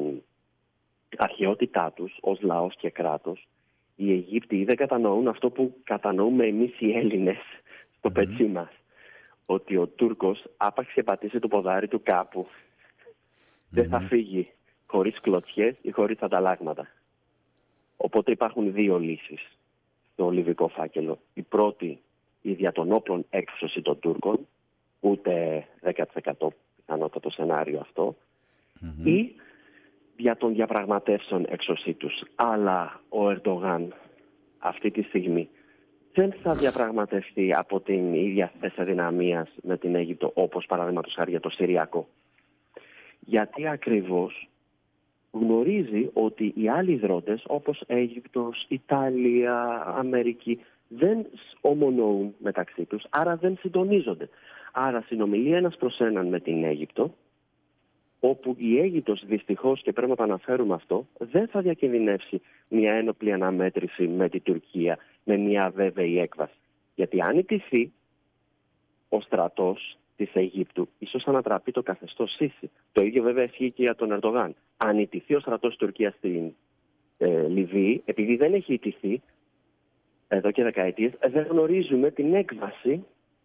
αρχαιότητά τους ως λαός και κράτος, οι Αιγύπτιοι δεν κατανοούν αυτό που κατανοούμε εμείς οι Έλληνες στο πετσί μας. Ότι ο Τούρκος άπαξ και πατήσει το ποδάρι του κάπου, δεν θα φύγει χωρίς κλωτσιές ή χωρίς ανταλλάγματα. Οπότε υπάρχουν δύο λύσεις στο λιβικό φάκελο. Η πρώτη, η δια των όπλων έξωση των Τούρκων, ούτε 10% πιθανότατο σενάριο αυτό, ή για των διαπραγματεύσεων εξωσή τους. Αλλά ο Ερντογάν αυτή τη στιγμή δεν θα διαπραγματευτεί από την ίδια θέση αδυναμίας με την Αίγυπτο, όπως παραδείγματος χάρη για το Συριακό. Γιατί ακριβώς γνωρίζει ότι οι άλλοι δρόντες, όπως Αίγυπτος, Ιταλία, Αμερική, δεν ομονοούν μεταξύ τους, άρα δεν συντονίζονται. Άρα συνομιλεί ένας προς έναν με την Αίγυπτο, όπου η Αίγυπτος δυστυχώς, και πρέπει να το αναφέρουμε αυτό, δεν θα διακινδυνεύσει μια ένοπλη αναμέτρηση με την Τουρκία με μια αβέβαιη έκβαση. Γιατί αν ιτηθεί ο στρατός της Αιγύπτου, ίσως ανατραπεί το καθεστώς Σίση. Το ίδιο βέβαια ισχύει και για τον Ερντογάν. Αν ιτηθεί ο στρατός της Τουρκίας στην Λιβύη, επειδή δεν έχει ιτηθεί εδώ και δεκαετίες, δεν γνωρίζουμε την έκβαση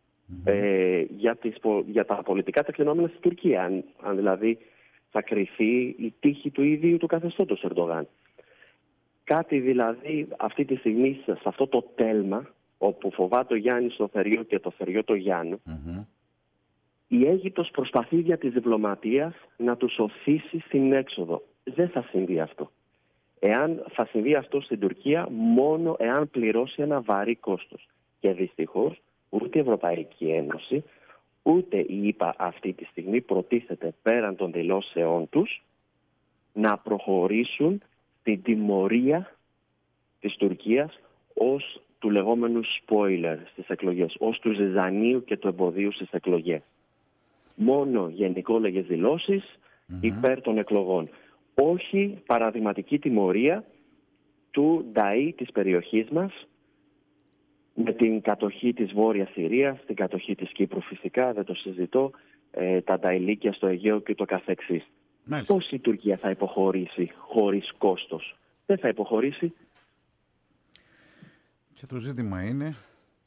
για τα πολιτικά τεκτενόμενα στην Τουρκία. Αν δηλαδή θα κρυφεί η τύχη του ίδιου του καθεστώτος Ερντογάν. Κάτι δηλαδή αυτή τη στιγμή σε αυτό το τέλμα, όπου φοβάται ο Γιάννης το Θεριό και το Θεριό το Γιάννου, η Αίγυπτος προσπαθεί για της διπλωματίας να τους οθήσει στην έξοδο. Δεν θα συμβεί αυτό. Εάν θα συμβεί αυτό στην Τουρκία, μόνο εάν πληρώσει ένα βαρύ κόστος. Και δυστυχώς ούτε η Ευρωπαϊκή Ένωση, ούτε η ΗΠΑ αυτή τη στιγμή προτίθεται πέραν των δηλώσεών τους να προχωρήσουν στην τιμωρία της Τουρκίας ως του λεγόμενου spoiler στις εκλογές, ως του ζυζανίου και του εμποδίου στις εκλογές. Μόνο γενικόλεγες δηλώσεις υπέρ των εκλογών. Όχι παραδειγματική τιμωρία του Νταΐ της περιοχής μας, με την κατοχή της Βόρειας Συρίας, την κατοχή της Κύπρου φυσικά, δεν το συζητώ, τα Νταηλίκια στο Αιγαίο και το καθεξής. Μάλιστα. Πώς η Τουρκία θα υποχωρήσει χωρίς κόστος? Δεν θα υποχωρήσει. Και το ζήτημα είναι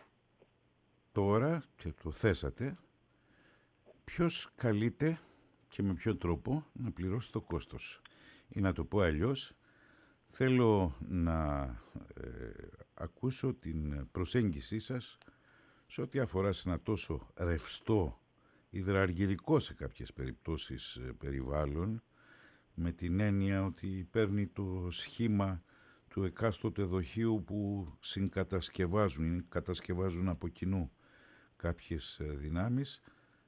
τώρα, και το θέσατε, ποιος καλείται και με ποιο τρόπο να πληρώσει το κόστος. Ή να το πω αλλιώς, θέλω να ακούσω την προσέγγισή σας σε ό,τι αφορά σε ένα τόσο ρευστό, υδραργυρικό σε κάποιες περιπτώσεις περιβάλλον, με την έννοια ότι παίρνει το σχήμα του εκάστοτε δοχείου που συγκατασκευάζουν ή κατασκευάζουν από κοινού κάποιες δυνάμεις,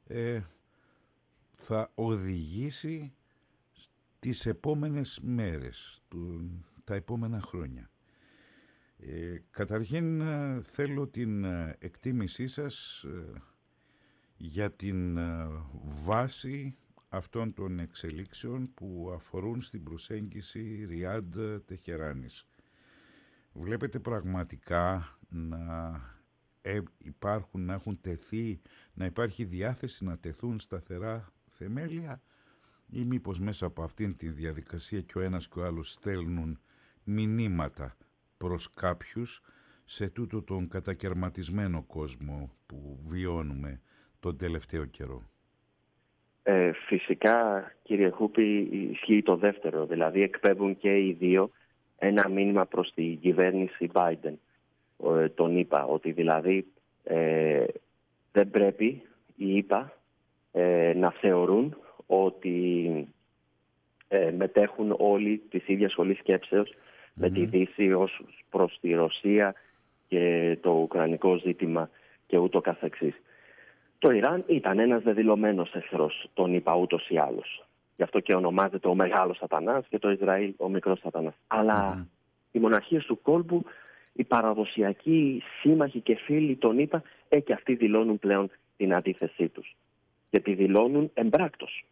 θα οδηγήσει τις επόμενες μέρες, τα επόμενα χρόνια. Καταρχήν θέλω την εκτίμησή σας για την βάση αυτών των εξελίξεων που αφορούν στην προσέγγιση Ριάντ-Τεχεράνης. Βλέπετε πραγματικά να υπάρχουν, να έχουν τεθεί, να υπάρχει διάθεση να τεθούν σταθερά θεμέλια, ή μήπως μέσα από αυτήν τη διαδικασία και ο ένας και ο άλλος στέλνουν μηνύματα προς κάποιους σε τούτο τον κατακερματισμένο κόσμο που βιώνουμε τον τελευταίο καιρό? Φυσικά, κύριε Χούπη, ισχύει το δεύτερο. Δηλαδή εκπέμπουν και οι δύο ένα μήνυμα προς την κυβέρνηση Biden. Τον είπα ότι δηλαδή δεν πρέπει οι ΗΠΑ να θεωρούν ότι μετέχουν όλοι της ίδιας σχολής σκέψεως με τη Δύση ως προς τη Ρωσία και το ουκρανικό ζήτημα και ούτω καθεξής. Το Ιράν ήταν ένας δεδηλωμένος εχθρός, τον είπα ούτως ή άλλως. Γι' αυτό και ονομάζεται ο Μεγάλος Σατανάς και το Ισραήλ ο Μικρός Σατανάς. Αλλά οι μοναρχίες του κόλπου, οι παραδοσιακοί σύμμαχοι και φίλοι των ΗΠΑ, και αυτοί δηλώνουν πλέον την αντίθεσή τους. Και τη δηλώνουν εμπράκτος.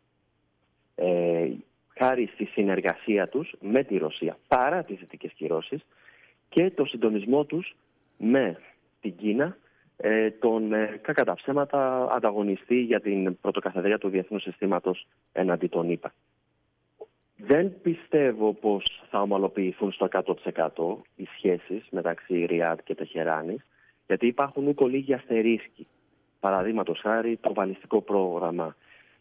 Χάρη στη συνεργασία τους με τη Ρωσία, παρά τις δυτικές κυρώσεις, και το συντονισμό τους με την Κίνα, τον κακά τα ψέματα ανταγωνιστή για την πρωτοκαθεδρία του διεθνούς συστήματος εναντί των ΗΠΑ. Δεν πιστεύω πως θα ομαλοποιηθούν στο 100% οι σχέσεις μεταξύ Ριάντ και Τεχεράνης, γιατί υπάρχουν ούκο λίγοι αστερίσκοι. Παραδείγματος χάρη το βαλιστικό πρόγραμμα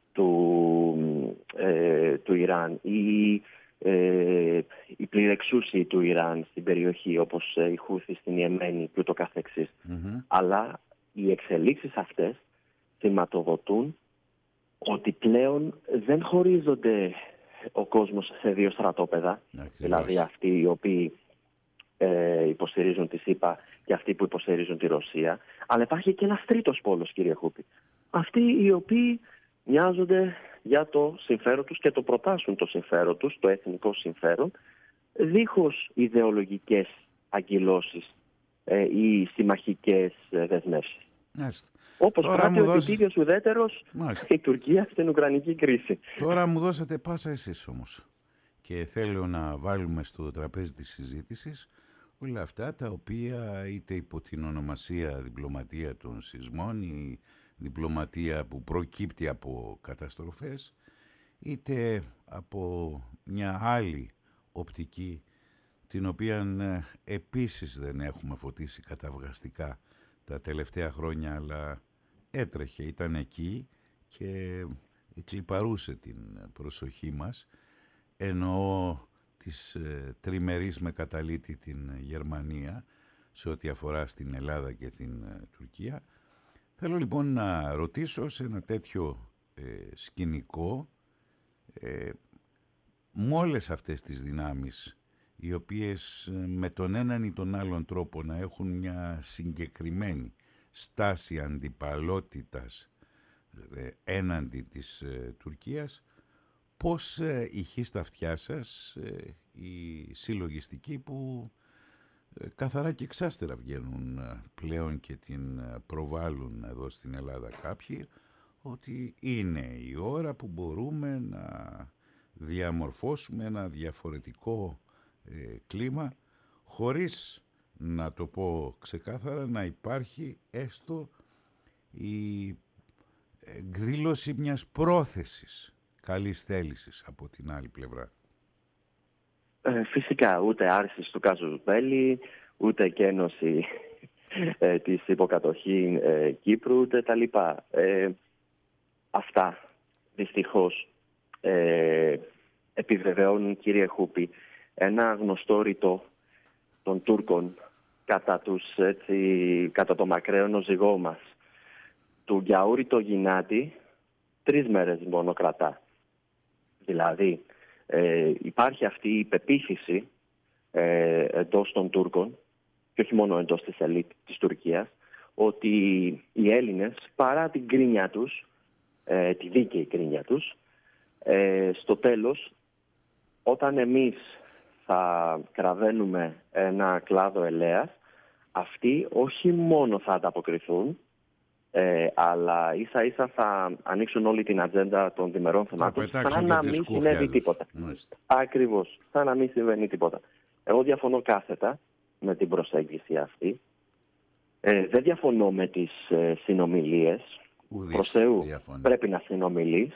του Ιράν ή η πληρεξούσιοι του Ιράν στην περιοχή, όπως οι Χούθοι στην Ιεμένη και ούτω καθεξής. Αλλά οι εξελίξεις αυτές σηματοδοτούν ότι πλέον δεν χωρίζονται ο κόσμος σε δύο στρατόπεδα, δηλαδή αυτοί οι οποίοι υποστηρίζουν τη ΣΥΠΑ και αυτοί που υποστηρίζουν τη Ρωσία, αλλά υπάρχει και ένας τρίτος πόλος, κύριε Χούπη. Αυτοί οι οποίοι μοιάζονται για το συμφέρον τους και το προτάσουν το συμφέρον τους, το εθνικό συμφέρον, δίχως ιδεολογικές αγκυλώσεις ή συμμαχικές δεσμεύσεις. Όπως πράττει ο επιτίδιος ουδέτερος η Τουρκία στην Ουκρανική κρίση. Τώρα μου δώσατε πάσα εσείς όμως. Και θέλω να βάλουμε στο τραπέζι της συζήτησης όλα αυτά τα οποία είτε υπό την ονομασία διπλωματία των σεισμών ή διπλωματία που προκύπτει από καταστροφές, είτε από μια άλλη οπτική την οποία επίσης δεν έχουμε φωτίσει καταυγαστικά τα τελευταία χρόνια, αλλά έτρεχε, ήταν εκεί και εκλιπαρούσε την προσοχή μας, εννοώ της τριμερής με καταλήτη την Γερμανία σε ό,τι αφορά στην Ελλάδα και την Τουρκία. Θέλω λοιπόν να ρωτήσω σε ένα τέτοιο σκηνικό, με όλες αυτές τις δυνάμεις οι οποίες με τον έναν ή τον άλλον τρόπο να έχουν μια συγκεκριμένη στάση αντιπαλότητας έναντι της Τουρκίας, πώς ηχεί στα αυτιά σας η συλλογιστική που καθαρά και εξάστερα βγαίνουν πλέον και την προβάλλουν εδώ στην Ελλάδα κάποιοι, ότι είναι η ώρα που μπορούμε να διαμορφώσουμε ένα διαφορετικό κλίμα, χωρίς, να το πω ξεκάθαρα, να υπάρχει έστω η εκδήλωση μιας πρόθεσης καλής θέλησης από την άλλη πλευρά. Φυσικά, ούτε άρση του κάζους μπέλι, ούτε κένωση της υποκατοχή Κύπρου, ούτε τα λοιπά. Αυτά, δυστυχώς, επιβεβαιώνουν, κύριε Χούπη, ένα γνωστό ρητό των Τούρκων κατά το μακραίωνο ζυγό μας. Του Γκιαούρι το γυνάτι 3 μέρες μόνο κρατά. Δηλαδή, υπάρχει αυτή η πεποίθηση εντός των Τούρκων, και όχι μόνο εντός της ελίτ της Τουρκίας, ότι οι Έλληνες, παρά την κρίνια τους, τη δίκαιη κρίνια τους, στο τέλος, όταν εμείς θα κραβαίνουμε ένα κλάδο ελαίας, αυτοί όχι μόνο θα ανταποκριθούν, αλλά ίσα ίσα θα ανοίξουν όλη την ατζέντα των διμερών θεμάτων, σαν να μην συνέβη τίποτα. Ακριβώς, σαν να μην συμβαίνει τίποτα. Εγώ διαφωνώ κάθετα με την προσέγγιση αυτή. Δεν διαφωνώ με τις συνομιλίες. Προς Θεού πρέπει να συνομιλείς,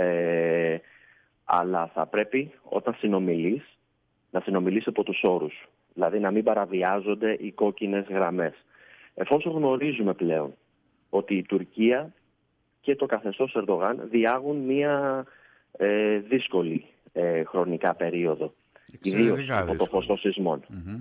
αλλά θα πρέπει όταν συνομιλείς να συνομιλείς από τους όρους. Δηλαδή να μην παραβιάζονται οι κόκκινες γραμμές. Εφόσον γνωρίζουμε πλέον ότι η Τουρκία και το καθεστώς Ερντογάν διάγουν μια δύσκολη χρονικά περίοδο, ιδίως από το φως των σεισμών.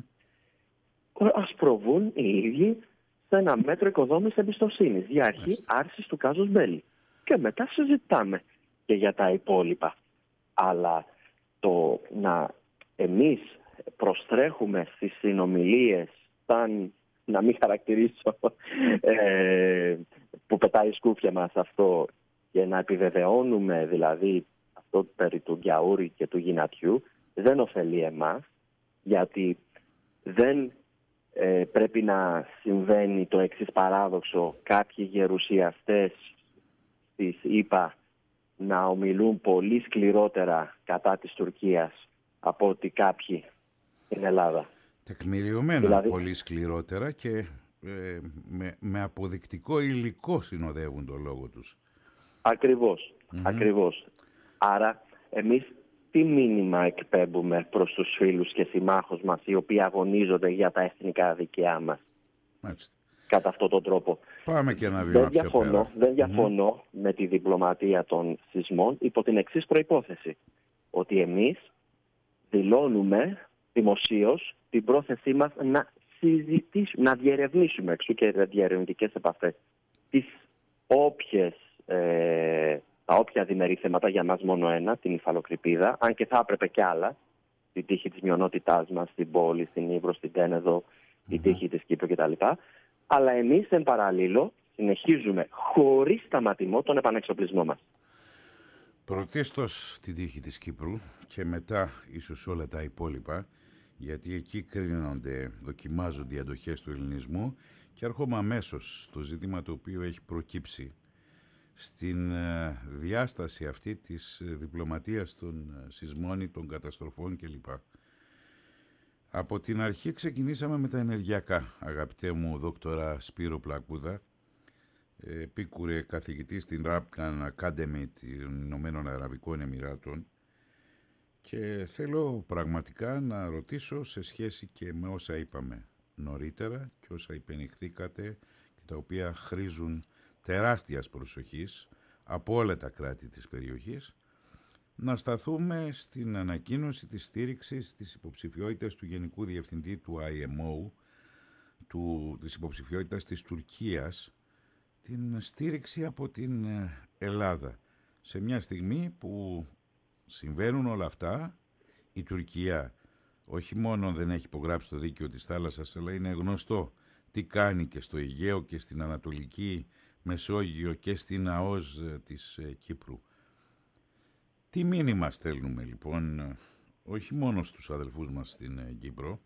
Ας προβούν οι ίδιοι σε ένα μέτρο οικοδόμησης εμπιστοσύνης, δια αρχή άρσης του κάζους μπέλι. Και μετά συζητάμε και για τα υπόλοιπα. Αλλά το να εμείς προστρέχουμε στις συνομιλίες σαν, να μην χαρακτηρίσω που πετάει η σκούφια μας αυτό, και να επιβεβαιώνουμε δηλαδή αυτό περί του Γκιαούρι και του γυνατιού, δεν ωφελεί εμάς, γιατί δεν πρέπει να συμβαίνει το εξής παράδοξο: κάποιοι γερουσιαστές της ΗΠΑ να ομιλούν πολύ σκληρότερα κατά της Τουρκίας από ότι κάποιοι στην Ελλάδα. Τεκμηριωμένα δηλαδή, πολύ σκληρότερα και με αποδεικτικό υλικό συνοδεύουν το λόγο τους. Ακριβώς, ακριβώς. Άρα εμείς τι μήνυμα εκπέμπουμε προς τους φίλους και συμμάχους μας, οι οποίοι αγωνίζονται για τα εθνικά δικαιά μας? Μάλιστα. Κατά αυτόν τον τρόπο. Πάμε και ένα βήμα πιο πέρα. Δεν διαφωνώ με τη διπλωματία των σεισμών υπό την εξής προϋπόθεση: ότι εμείς δηλώνουμε δημοσίως την πρόθεσή μας να συζητήσουμε, να διερευνήσουμε, εξού και διερευνητικές επαφές, τα όποια διμερεί θέματα, για μας μόνο ένα, την υφαλοκρηπίδα, αν και θα έπρεπε κι άλλα, τη τύχη της μειονότητάς μας στην πόλη, στην Ύβρο, στην Τένεδο, η τύχη της Κύπρου κτλ. Αλλά εμείς εν παραλλήλω συνεχίζουμε χωρίς σταματημό τον επανεξοπλισμό μας. Πρωτίστως την τύχη της Κύπρου και μετά ίσως όλα τα υπόλοιπα, γιατί εκεί κρίνονται, δοκιμάζονται οι αντοχές του ελληνισμού, και έρχομαι αμέσως στο ζήτημα το οποίο έχει προκύψει στην διάσταση αυτή της διπλωματίας των σεισμών, των καταστροφών κλπ. Από την αρχή ξεκινήσαμε με τα ενεργειακά, αγαπητέ μου δόκτορα Σπύρο Πλακούδα, επίκουρε καθηγητή στην Rapcan Academy των Ηνωμένων Αραβικών Εμιράτων, και θέλω πραγματικά να ρωτήσω σε σχέση και με όσα είπαμε νωρίτερα και όσα υπενηχθήκατε και τα οποία χρήζουν τεράστιας προσοχής από όλα τα κράτη της περιοχής, να σταθούμε στην ανακοίνωση της στήριξης της υποψηφιότητας του Γενικού Διευθυντή του IMO, της υποψηφιότητας της Τουρκίας, την στήριξη από την Ελλάδα. Σε μια στιγμή που συμβαίνουν όλα αυτά, η Τουρκία όχι μόνο δεν έχει υπογράψει το δίκαιο της θάλασσας, αλλά είναι γνωστό τι κάνει και στο Αιγαίο και στην Ανατολική Μεσόγειο και στην ΑΟΣ της Κύπρου. Τι μήνυμα στέλνουμε λοιπόν, όχι μόνο στους αδελφούς μας στην Κύπρο,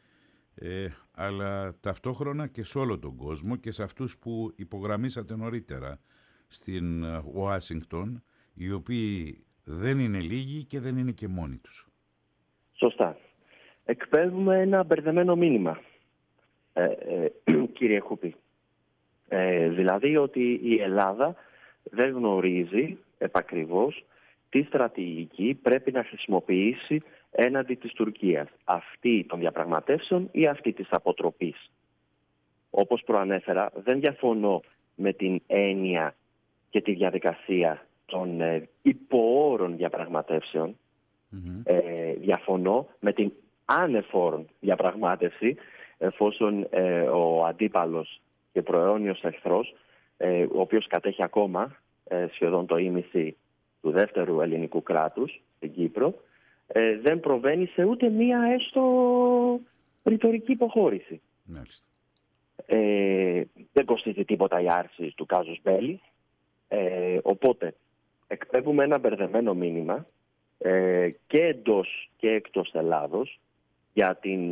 αλλά ταυτόχρονα και σε όλο τον κόσμο και σε αυτούς που υπογραμμίσατε νωρίτερα στην Ουάσιγκτον, οι οποίοι δεν είναι λίγοι και δεν είναι και μόνοι τους. Σωστά. Εκπέμπουμε ένα μπερδεμένο μήνυμα, κύριε Χούπη. Δηλαδή ότι η Ελλάδα δεν γνωρίζει επακριβώς τι στρατηγική πρέπει να χρησιμοποιήσει έναντι της Τουρκίας. Αυτή των διαπραγματεύσεων ή αυτή της αποτροπής. Όπως προανέφερα, δεν διαφωνώ με την έννοια και τη διαδικασία των υποόρων διαπραγματεύσεων. Διαφωνώ με την άνεφορον διαπραγμάτευση, εφόσον ο αντίπαλος και προαιώνιος εχθρός, ο οποίος κατέχει ακόμα σχεδόν το ίμιση του δεύτερου ελληνικού κράτους στην Κύπρο, δεν προβαίνει σε ούτε μία έστω ρητορική υποχώρηση. Δεν κοστίζει τίποτα η άρση του κάζους μπέλι, οπότε εκπέμπουμε ένα μπερδεμένο μήνυμα και εντός και εκτός Ελλάδος για την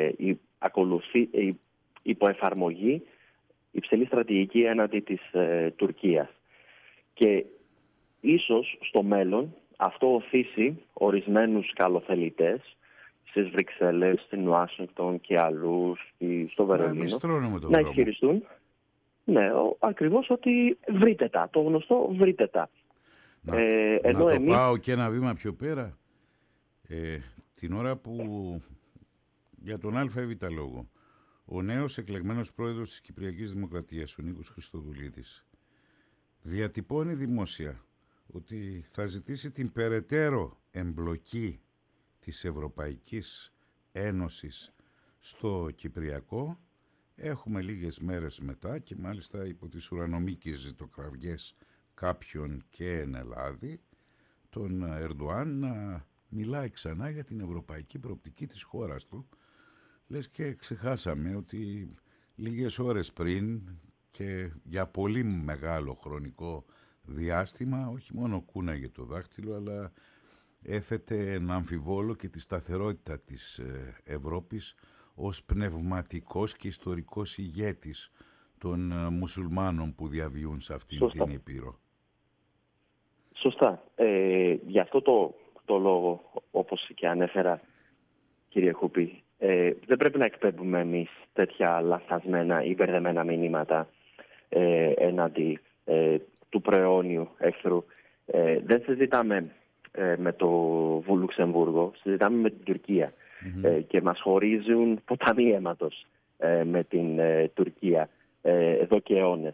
υποεφαρμογή υψηλή στρατηγική έναντι της Τουρκίας. Και ίσως στο μέλλον αυτό οθήσει ορισμένους καλοθελητές στις Βρυξέλλες, στην Ουάσιγκτον και αλλού, στο Βερολίνο, να ισχυριστούν ακριβώς ότι βρείτε τα, το γνωστό βρείτε τα. Να το πάω και ένα βήμα πιο πέρα. Την ώρα που για τον ΑΒ λόγο ο νέος εκλεγμένος πρόεδρος της Κυπριακής Δημοκρατίας, ο Νίκος Χριστοδουλίδης, διατυπώνει δημόσια ότι θα ζητήσει την περαιτέρω εμπλοκή της Ευρωπαϊκής Ένωσης στο Κυπριακό, έχουμε λίγες μέρες μετά και μάλιστα υπό τις ουρανομίκες ζητοκραυγές κάποιον και εν Ελλάδη, τον Ερντοάν να μιλάει ξανά για την ευρωπαϊκή προοπτική της χώρας του. Λες και ξεχάσαμε ότι λίγες ώρες πριν και για πολύ μεγάλο χρονικό διάστημα όχι μόνο κούναγε το δάχτυλο, αλλά έθετε να αμφιβόλο και τη σταθερότητα της Ευρώπης ως πνευματικός και ιστορικός ηγέτης των μουσουλμάνων που διαβιούν σε αυτήν την Ήπειρο. Σωστά. Γι' αυτό το λόγο, όπως και ανέφερα, κύριε Χούπη, δεν πρέπει να εκπέμπουμε εμείς τέτοια λαθασμένα ή μπερδεμένα μηνύματα έναντι του προαιώνιου εχθρού. Δεν συζητάμε με το Λουξεμβούργο, συζητάμε με την Τουρκία και μας χωρίζουν ποταμοί αίματος με την Τουρκία εδώ και αιώνες.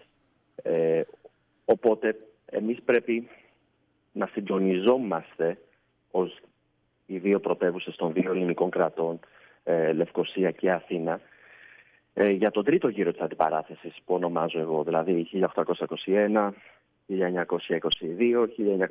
Οπότε εμείς πρέπει να συντονιζόμαστε ως οι δύο πρωτεύουσες των δύο ελληνικών κρατών, Λευκοσία και Αθήνα, για τον τρίτο γύρο της αντιπαράθεσης που ονομάζω εγώ, δηλαδή 1821, 1922,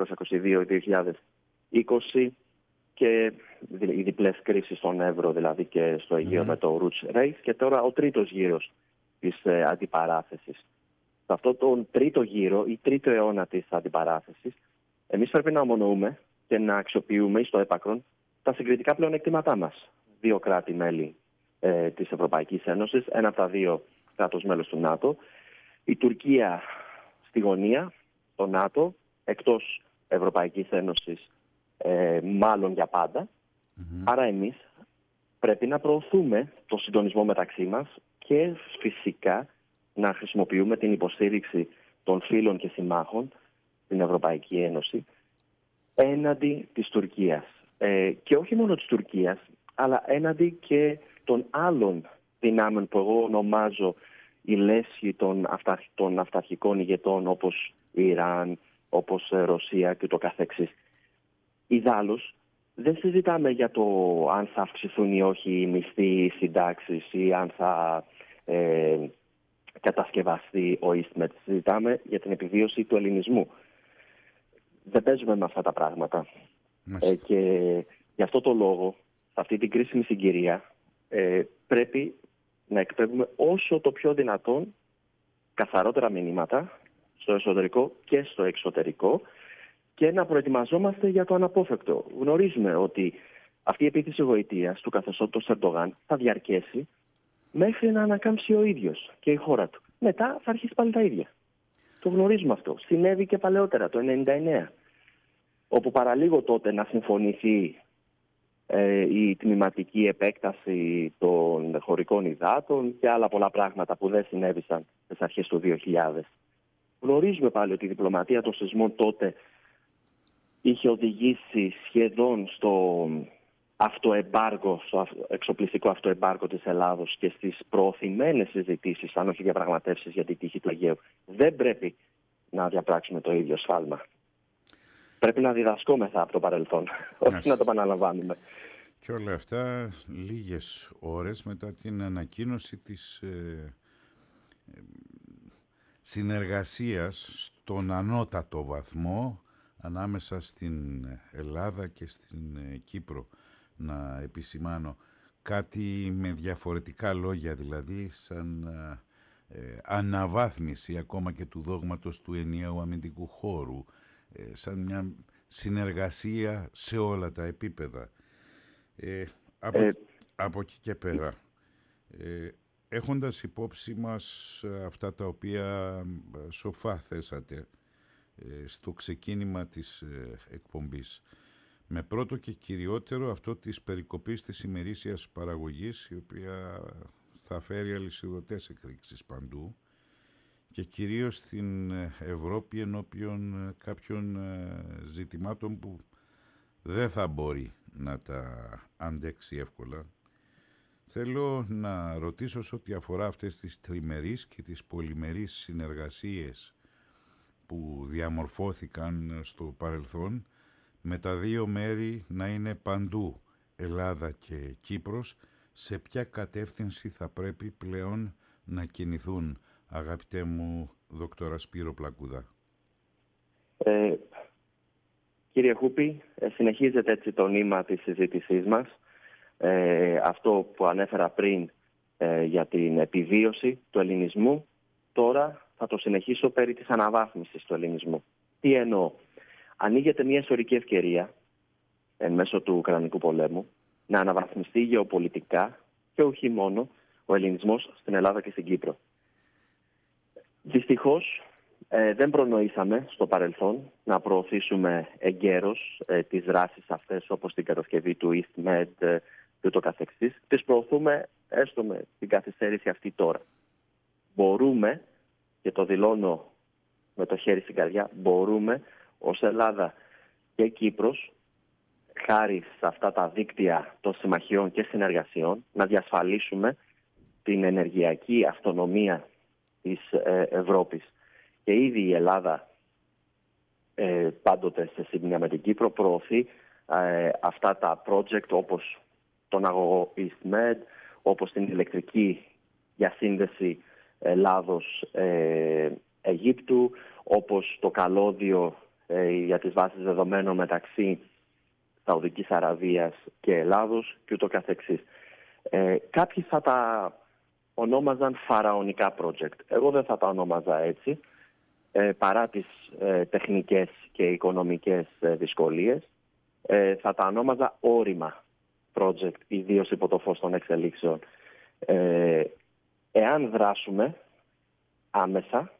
1922-2020 και οι διπλές κρίσεις στον Εύρο, δηλαδή και στο Αιγαίο με το Ρούτς Ρέις, και τώρα ο τρίτος γύρος της αντιπαράθεσης. Σε αυτόν τον τρίτο γύρο ή τρίτο αιώνα της αντιπαράθεσης, εμείς πρέπει να ομονοούμε και να αξιοποιούμε στο έπακρον τα συγκριτικά πλεονεκτήματά μας. Δύο κράτη-μέλη της Ευρωπαϊκής Ένωσης, ένα από τα δύο κράτος μέλος του ΝΑΤΟ, η Τουρκία στη γωνία, το ΝΑΤΟ, εκτός Ευρωπαϊκής Ένωσης, μάλλον για πάντα. Άρα εμείς πρέπει να προωθούμε το συντονισμό μεταξύ μας και φυσικά να χρησιμοποιούμε την υποστήριξη των φίλων και συμμάχων στην Ευρωπαϊκή Ένωση έναντι της Τουρκίας. Και όχι μόνο της Τουρκίας, αλλά έναντι και των άλλων δυνάμεων που εγώ ονομάζω η λέσχη των αυταρχικών ηγετών, όπως Ιράν, όπως Ρωσία και το καθεξής. Ιδάλλως, δεν συζητάμε για το αν θα αυξηθούν ή όχι οι μισθοί, οι συντάξεις ή αν θα κατασκευαστεί ο Ίστμετ. Συζητάμε για την επιβίωση του ελληνισμού. Δεν παίζουμε με αυτά τα πράγματα. Και γι' αυτό το λόγο, σε αυτή την κρίσιμη συγκυρία, πρέπει να εκπέμπουμε όσο το πιο δυνατόν καθαρότερα μηνύματα στο εσωτερικό και στο εξωτερικό και να προετοιμαζόμαστε για το αναπόφευκτο. Γνωρίζουμε ότι αυτή η επίθεση γοητείας του καθεστώτος Ερντογάν θα διαρκέσει μέχρι να ανακάμψει ο ίδιος και η χώρα του. Μετά θα αρχίσει πάλι τα ίδια. Το γνωρίζουμε αυτό. Συνέβη και παλαιότερα, το 1999, όπου παραλίγο τότε να συμφωνηθεί η τμηματική επέκταση των χωρικών υδάτων και άλλα πολλά πράγματα που δεν συνέβησαν στις αρχές του 2000. Γνωρίζουμε πάλι ότι η διπλωματία των σεισμών τότε είχε οδηγήσει σχεδόν στο στο εξοπλιστικό αυτοεμπάργκο της Ελλάδος και στις προωθημένες συζητήσεις, αν όχι διαπραγματεύσεις για την τύχη του Αιγαίου. Δεν πρέπει να διαπράξουμε το ίδιο σφάλμα. Πρέπει να διδασκόμεθα από το παρελθόν, όχι να το επαναλαμβάνουμε. Και όλα αυτά λίγες ώρες μετά την ανακοίνωση της συνεργασίας στον ανώτατο βαθμό ανάμεσα στην Ελλάδα και στην Κύπρο. Να επισημάνω κάτι με διαφορετικά λόγια, δηλαδή σαν αναβάθμιση ακόμα και του δόγματος του ενιαίου αμυντικού χώρου, σαν μια συνεργασία σε όλα τα επίπεδα. Από εκεί και πέρα, έχοντας υπόψη μας αυτά τα οποία σοφά θέσατε στο ξεκίνημα της εκπομπής, με πρώτο και κυριότερο αυτό της περικοπής της ημερήσιας παραγωγής, η οποία θα φέρει αλυσιδωτές εκρήξεις παντού και κυρίως στην Ευρώπη ενώπιον κάποιων ζητημάτων που δεν θα μπορεί να τα αντέξει εύκολα. Θέλω να ρωτήσω σε ό,τι αφορά αυτές τις τριμερείς και τις πολυμερείς συνεργασίες που διαμορφώθηκαν στο παρελθόν, με τα δύο μέρη να είναι παντού Ελλάδα και Κύπρος, σε ποια κατεύθυνση θα πρέπει πλέον να κινηθούν, αγαπητέ μου δόκτωρα Σπύρο Πλακούδα? Κύριε Χούπη, συνεχίζεται έτσι το νήμα της συζήτησής μας. Αυτό που ανέφερα πριν για την επιβίωση του ελληνισμού, τώρα θα το συνεχίσω περί της αναβάθμισης του ελληνισμού. Τι εννοώ? Ανοίγεται μια ιστορική ευκαιρία εν μέσω του Ουκρανικού πολέμου να αναβαθμιστεί γεωπολιτικά και όχι μόνο ο ελληνισμός στην Ελλάδα και στην Κύπρο. Δυστυχώς δεν προνοήσαμε στο παρελθόν να προωθήσουμε εγκαίρως τις δράσεις αυτές, όπως την κατασκευή του EastMed και ούτω καθεξής. Τις προωθούμε έστω με την καθυστέρηση αυτή τώρα. Μπορούμε, και το δηλώνω με το χέρι στην καρδιά, μπορούμε ως Ελλάδα και Κύπρος, χάρη σε αυτά τα δίκτυα των συμμαχιών και συνεργασιών, να διασφαλίσουμε την ενεργειακή αυτονομία της Ευρώπης. Και ήδη η Ελλάδα, πάντοτε σε σύμπνοια με την Κύπρο, προωθεί αυτά τα project όπως τον αγωγό EastMed, όπως την ηλεκτρική διασύνδεση Ελλάδος-Αιγύπτου, όπως το καλώδιο για τις βάσεις δεδομένων μεταξύ Σαουδικής Αραβίας και Ελλάδος και ούτω καθεξής. Κάποιοι θα τα ονόμαζαν φαραωνικά project. Εγώ δεν θα τα ονόμαζα έτσι, παρά τις τεχνικές και οικονομικές δυσκολίες. Θα τα ονόμαζα όρημα project, ιδίως υπό το φως των εξελίξεων. Εάν δράσουμε άμεσα,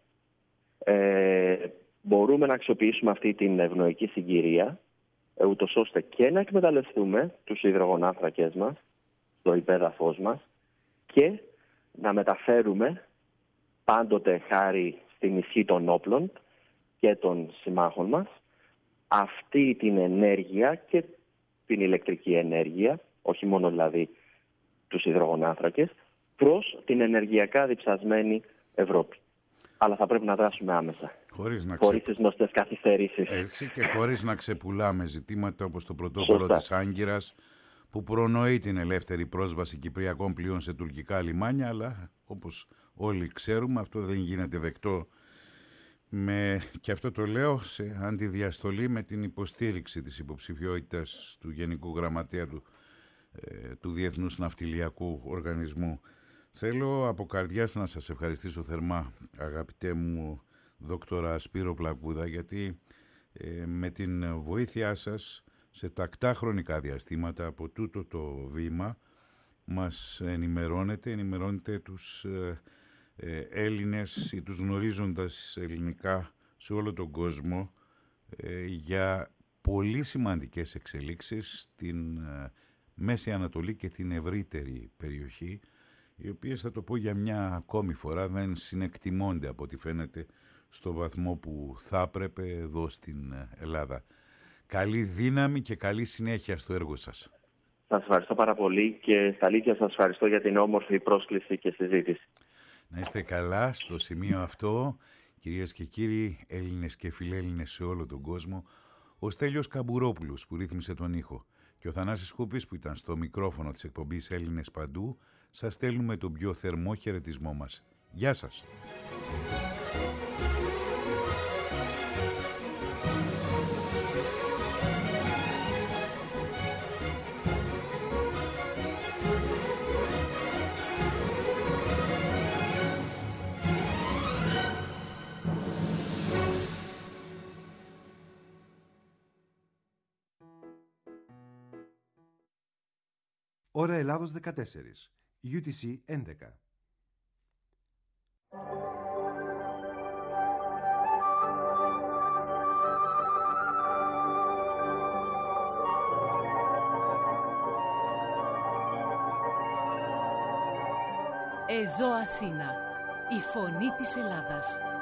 μπορούμε να αξιοποιήσουμε αυτή την ευνοϊκή συγκυρία, ούτως ώστε και να εκμεταλλευτούμε τους υδρογονάνθρακες μας στο υπέδαφος μας και να μεταφέρουμε, πάντοτε χάρη στην ισχύ των όπλων και των συμμάχων μας, αυτή την ενέργεια και την ηλεκτρική ενέργεια, όχι μόνο δηλαδή τους υδρογονάνθρακες, προς την ενεργειακά διψασμένη Ευρώπη. Αλλά θα πρέπει να δράσουμε άμεσα, χωρίς τις γνωστές καθυστερήσεις. Έτσι, και χωρίς να ξεπουλάμε ζητήματα όπως το πρωτόκολλο της Άγκυρας, που προνοεί την ελεύθερη πρόσβαση κυπριακών πλοίων σε τουρκικά λιμάνια, αλλά όπως όλοι ξέρουμε αυτό δεν γίνεται δεκτό, και αυτό το λέω σε αντιδιαστολή με την υποστήριξη της υποψηφιότητας του Γενικού Γραμματέα του Διεθνούς Ναυτιλιακού Οργανισμού. Θέλω από καρδιάς να σας ευχαριστήσω θερμά, αγαπητέ μου δόκτωρα Σπύρο Πλακούδα, γιατί με την βοήθειά σας σε τακτά χρονικά διαστήματα από τούτο το βήμα μας ενημερώνετε τους Έλληνες ή τους γνωρίζοντας ελληνικά σε όλο τον κόσμο για πολύ σημαντικές εξελίξεις στην Μέση Ανατολή και την ευρύτερη περιοχή, οι οποίες, θα το πω για μια ακόμη φορά, δεν συνεκτιμώνται από ό,τι φαίνεται στο βαθμό που θα έπρεπε εδώ στην Ελλάδα. Καλή δύναμη και καλή συνέχεια στο έργο σας. Σας ευχαριστώ πάρα πολύ και στα αλήθεια σας ευχαριστώ για την όμορφη πρόσκληση και συζήτηση. Να είστε καλά στο σημείο αυτό, κυρίες και κύριοι, Έλληνες και φιλέλληνες σε όλο τον κόσμο, ο Στέλιος Καμπουρόπουλος που ρύθμισε τον ήχο και ο Θανάσης Κούπης που ήταν στο μικρόφωνο της εκπομπής Έλληνες Παντού, σας στέλνουμε τον πιο θερμό χαιρετισμό μας. Γεια σας! Ώρα Ελλάδος 14, UTC 11. Εδώ Αθήνα, η φωνή της Ελλάδας.